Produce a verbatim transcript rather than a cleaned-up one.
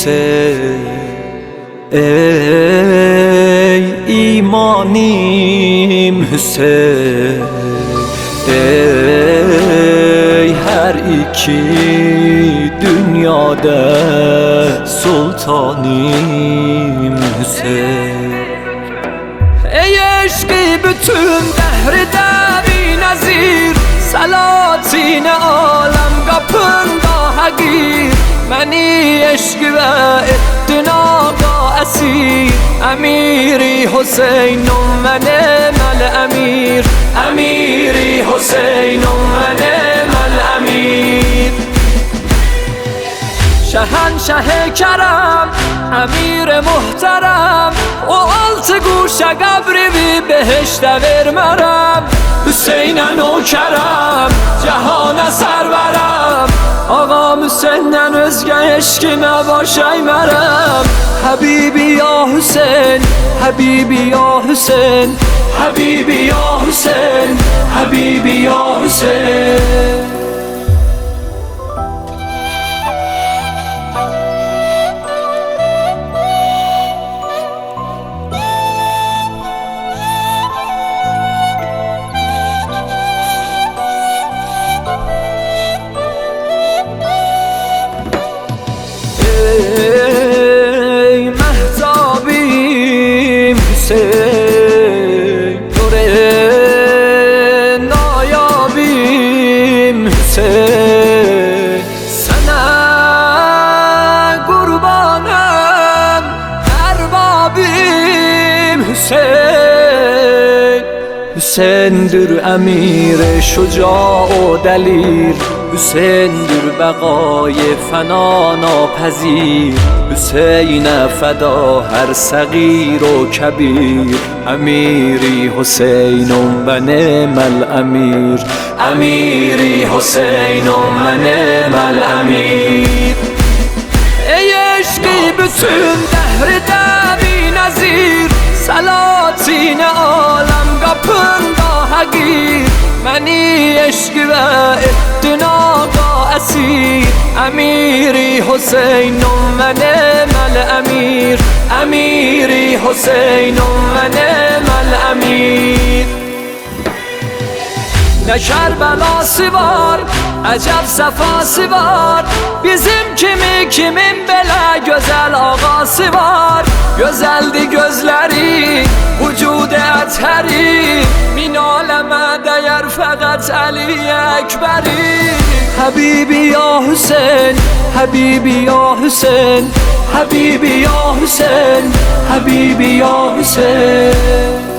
حسین، ای ایمانیم حسین، ای هر ایکی dünyada sultanım Hüseyin. Ey eşki bütün dehride bir nazir, salatine alem kapında hagir, meni eşki ve ettin aga esir, emiri Hüseyin'um benim el emir, emiri Hüseyin'um benim el emir. شهنشه کرم امیر محترم و آلت گوشه قبری بی بهشت ورمرم حسین نوکرم جهان سرورم آقا حسین'den özge eşkime başaymerem Habibi ya Hüseyin, Habibi ya Hüseyin, Habibi ya Hüseyin, Habibi ya Hüseyin. ای مهتابیم حسین، دوره نایابیم حسین، سنه قربانم اربابیم حسین. حسین'dir emir şuca و دلیر، حسین'dir بقای فنا ناپذیر، حسین فدا هر صغیر و کبیر، امیری حسینم و نعم الامیر، امیری حسینم و نعم الامیر. ای عشقی bütün dehride bir nazir، سلاطین عالم kapında hagir، منی عشقی و ettin aga esir، امیری حسینم و نعم الامیر، امیری حسینم و نعم الامیر. Ne Kerbelası var, acep sefası var, bizim kimi kimin bela güzel ağası var. Güzeldi gözleri, vücudu eteri, min aleme değer fakat Ali Ekberi. Habibi ya Hüseyin, Habibi ya Hüseyin, Habibi ya Hüseyin, Habibi ya Hüseyin.